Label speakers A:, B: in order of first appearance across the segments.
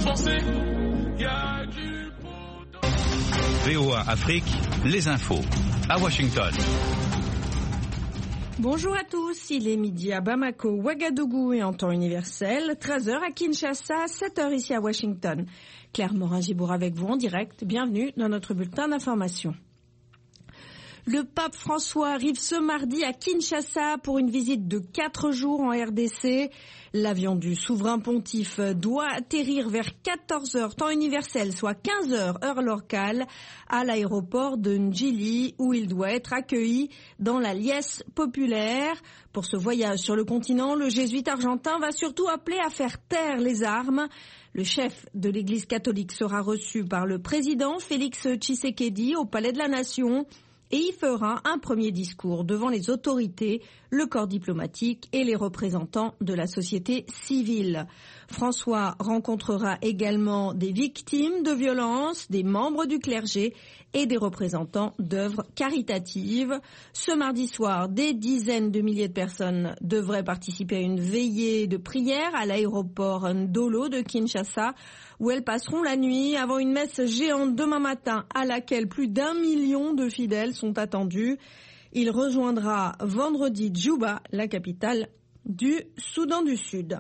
A: renforcer.
B: VOA Afrique, les infos à Washington.
C: Bonjour à tous, il est midi à Bamako, Ouagadougou et en temps universel, 13h à Kinshasa, 7h ici à Washington. Claire Morin-Gibour avec vous en direct, bienvenue dans notre bulletin d'information. Le pape François arrive ce mardi à Kinshasa pour une visite de 4 jours en RDC. L'avion du souverain pontife doit atterrir vers 14h temps universel, soit 15h heure locale, à l'aéroport de Ndjili où il doit être accueilli dans la liesse populaire. Pour ce voyage sur le continent, le jésuite argentin va surtout appeler à faire taire les armes. Le chef de l'Église catholique sera reçu par le président Félix Tshisekedi au Palais de la Nation. Et il fera un premier discours devant les autorités, le corps diplomatique et les représentants de la société civile. François rencontrera également des victimes de violences, des membres du clergé et des représentants d'œuvres caritatives. Ce mardi soir, des dizaines de milliers de personnes devraient participer à une veillée de prière à l'aéroport Ndolo de Kinshasa, où elles passeront la nuit avant une messe géante demain matin à laquelle plus d'1 million de fidèles sont attendus. Il rejoindra vendredi Djouba, la capitale du Soudan du Sud.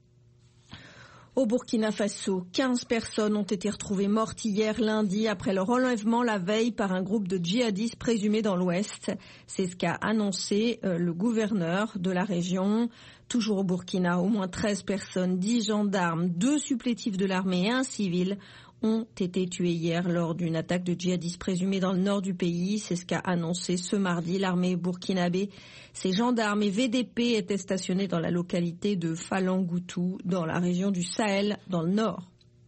C: Au Burkina Faso, 15 personnes ont été retrouvées mortes hier lundi après leur enlèvement la veille par un groupe de djihadistes présumés dans l'Ouest. C'est ce qu'a annoncé le gouverneur de la région. Toujours au Burkina, au moins 13 personnes, 10 gendarmes, 2 supplétifs de l'armée et un civil ont été tués hier lors d'une attaque de djihadistes présumés dans le nord du pays. C'est ce qu'a annoncé ce mardi l'armée burkinabé. Ces gendarmes et VDP étaient stationnés dans la localité de Falangoutou, dans la région du Sahel, dans le nord.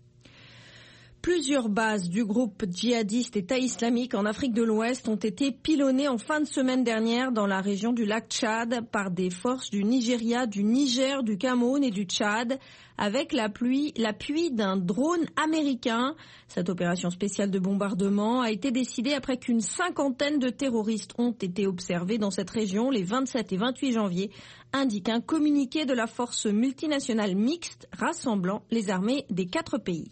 C: Plusieurs bases du groupe djihadiste État islamique en Afrique de l'Ouest ont été pilonnées en fin de semaine dernière dans la région du lac Tchad par des forces du Nigeria, du Niger, du Cameroun et du Tchad, avec l'appui d'un drone américain. Cette opération spéciale de bombardement a été décidée après qu'une 50aine de terroristes ont été observés dans cette région les 27 et 28 janvier, indique un communiqué de la force multinationale mixte rassemblant les armées des 4 pays.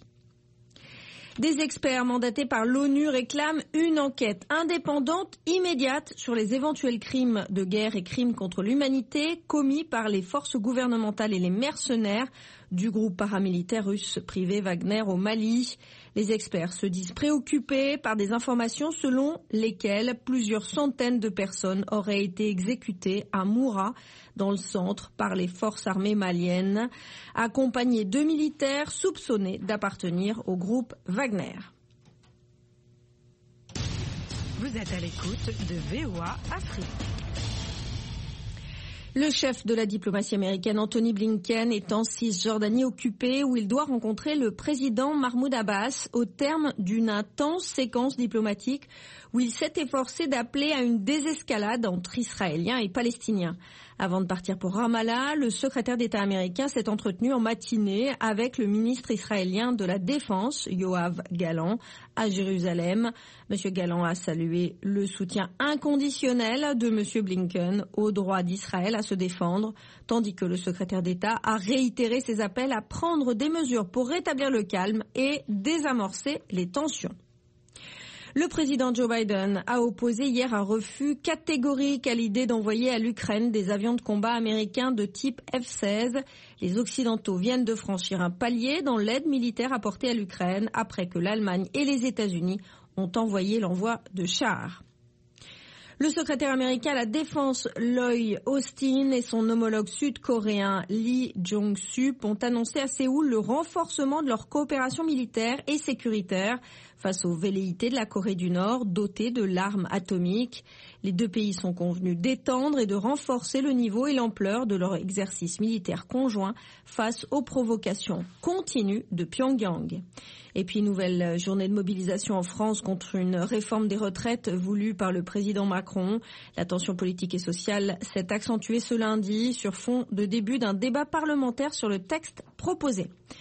C: Des experts mandatés par l'ONU réclament une enquête indépendante immédiate sur les éventuels crimes de guerre et crimes contre l'humanité commis par les forces gouvernementales et les mercenaires du groupe paramilitaire russe privé Wagner au Mali. Les experts se disent préoccupés par des informations selon lesquelles plusieurs centaines de personnes auraient été exécutées à Moura, dans le centre, par les forces armées maliennes, accompagnées de militaires soupçonnés d'appartenir au groupe Wagner.
D: Vous êtes à l'écoute de VOA Afrique.
C: Le chef de la diplomatie américaine, Anthony Blinken, est en Cisjordanie occupée où il doit rencontrer le président Mahmoud Abbas au terme d'une intense séquence diplomatique où il s'est efforcé d'appeler à une désescalade entre Israéliens et Palestiniens. Avant de partir pour Ramallah, le secrétaire d'État américain s'est entretenu en matinée avec le ministre israélien de la Défense, Yoav Gallant, à Jérusalem. Monsieur Gallant a salué le soutien inconditionnel de Monsieur Blinken au droit d'Israël à se défendre, tandis que le secrétaire d'État a réitéré ses appels à prendre des mesures pour rétablir le calme et désamorcer les tensions. Le président Joe Biden a opposé hier un refus catégorique à l'idée d'envoyer à l'Ukraine des avions de combat américains de type F-16. Les Occidentaux viennent de franchir un palier dans l'aide militaire apportée à l'Ukraine après que l'Allemagne et les États-Unis ont envoyé l'envoi de chars. Le secrétaire américain à la Défense Lloyd Austin et son homologue sud-coréen Lee Jong-sup ont annoncé à Séoul le renforcement de leur coopération militaire et sécuritaire face aux velléités de la Corée du Nord dotée de l'arme atomique. Les deux pays sont convenus d'étendre et de renforcer le niveau et l'ampleur de leur exercice militaire conjoint face aux provocations continues de Pyongyang. Et puis, nouvelle journée de mobilisation en France contre une réforme des retraites voulue par le président Macron. La tension politique et sociale s'est accentuée ce lundi sur fond de début d'un débat parlementaire sur le texte proposé.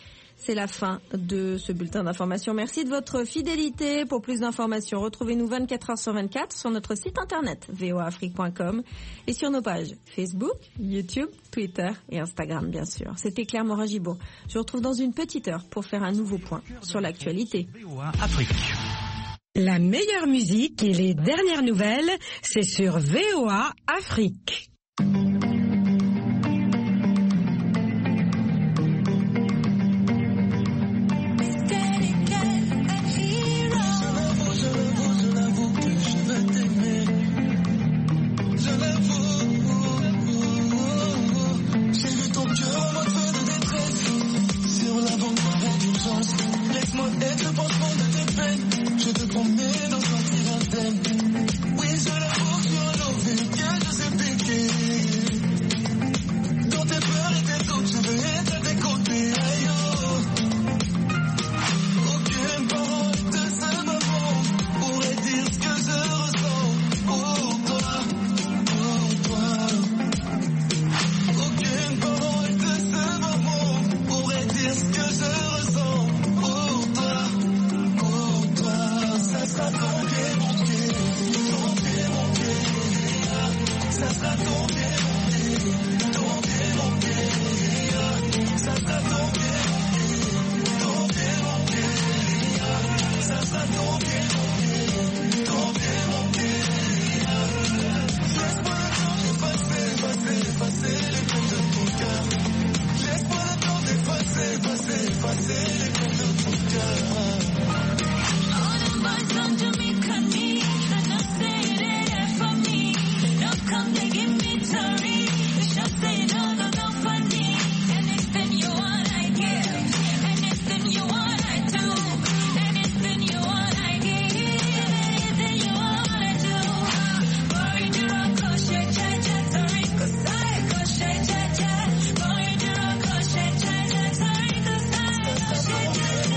C: c'est la fin de ce bulletin d'information. Merci de votre fidélité. Pour plus d'informations, retrouvez-nous 24h/24 sur notre site internet voaafrique.com et sur nos pages Facebook, YouTube, Twitter et Instagram, bien sûr. C'était Claire Morin-Gibourg. Je vous retrouve dans une petite heure pour faire un nouveau point sur l'actualité.
B: VOA Afrique.
D: La meilleure musique et les dernières nouvelles, c'est sur VOA Afrique.
A: Laisse-moi être le pansement de tes peines. Je te promets d'en sortir indemne. Oui, je l'avoue, je suis un lové, que je sais piquer. Dans tes peurs et tes doutes, je veux être à tes côtés. Aïe, oh. Aucune parole de ce moment pourrait dire ce que je ressens pour toi, pour toi. Aucune parole de ce moment pourrait dire ce que je ressens. Ça sera ton pied, mon pied, mon pied. Ça sera ton pied, mon pied. Ça sera ton pied, mon pied. Ça sera ton pied, mon pied. Laisse-moi le temps d'effacer les peines de ton cœur. Laisse-moi le temps d'effacer les peines de ton cœur. Don't do me, cut me. I don't say it for me. Don't come to give me sorry. Just say no for me. Anything you want, I give. Anything you want, I do. Anything you want, I give. Anything you want, I do. Boy, you don't crochet, sorry, 'cause I crochet, boy, you don't crochet, sorry, 'cause I crochet.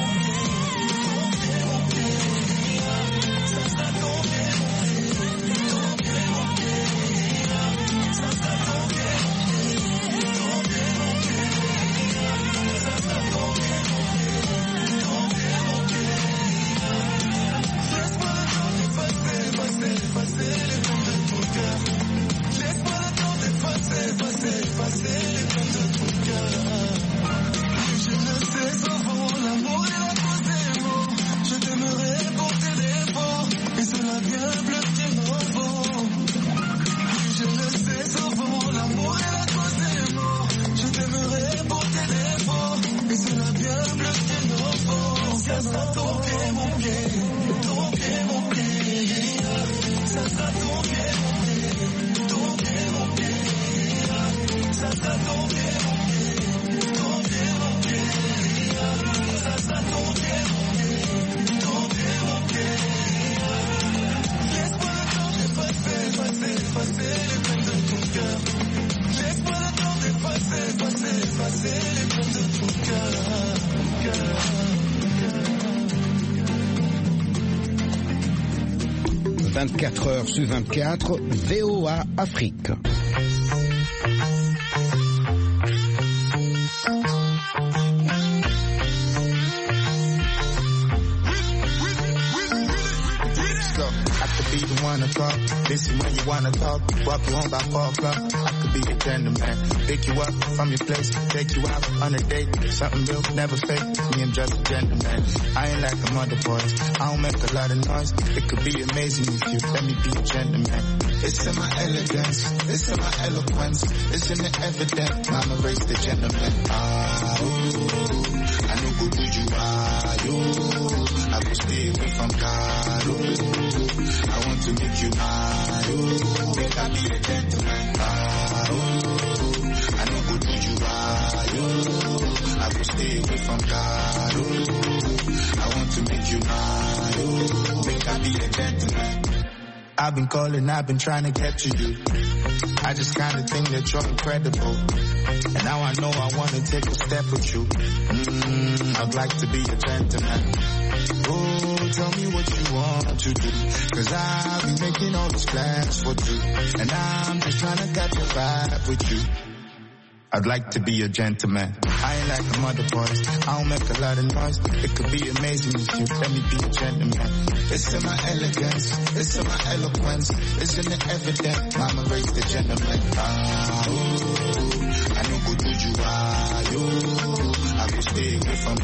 A: «
E: 24h/24, VOA Afrique.
A: Be the one to talk, listen when you wanna talk, walk you home by 4 o'clock. I could be a gentleman, pick you up from your place, take you out on a date, something real, never fake. Me, I'm just a gentleman. I ain't like them other boys, I don't make a lot of noise. It could be amazing if you let me be a gentleman. It's in my elegance, it's in my eloquence, it's in the evidence. Mama raised the gentleman. I know who you are, I will stay away from Caro. I want to make you mine, make I be a gentleman. I know who you are, I will stay away from Caro. I want to make you mine, make I be a gentleman. I've been calling, I've been trying to get to you. I just kinda think that you're incredible. And now I know I wanna take a step with you. I'd like to be a gentleman. Oh, tell me what you want to do, 'cause I've been making all these plans for two. And I'm just trying to catch a vibe with you.
F: I'd like to be a gentleman. I ain't like the mother boys. I don't make a lot of noise. It could be amazing if you let me be a gentleman. It's in my elegance. It's in my eloquence. It's in the evidence. Mama raised the gentleman. I know go do you. I will stay away from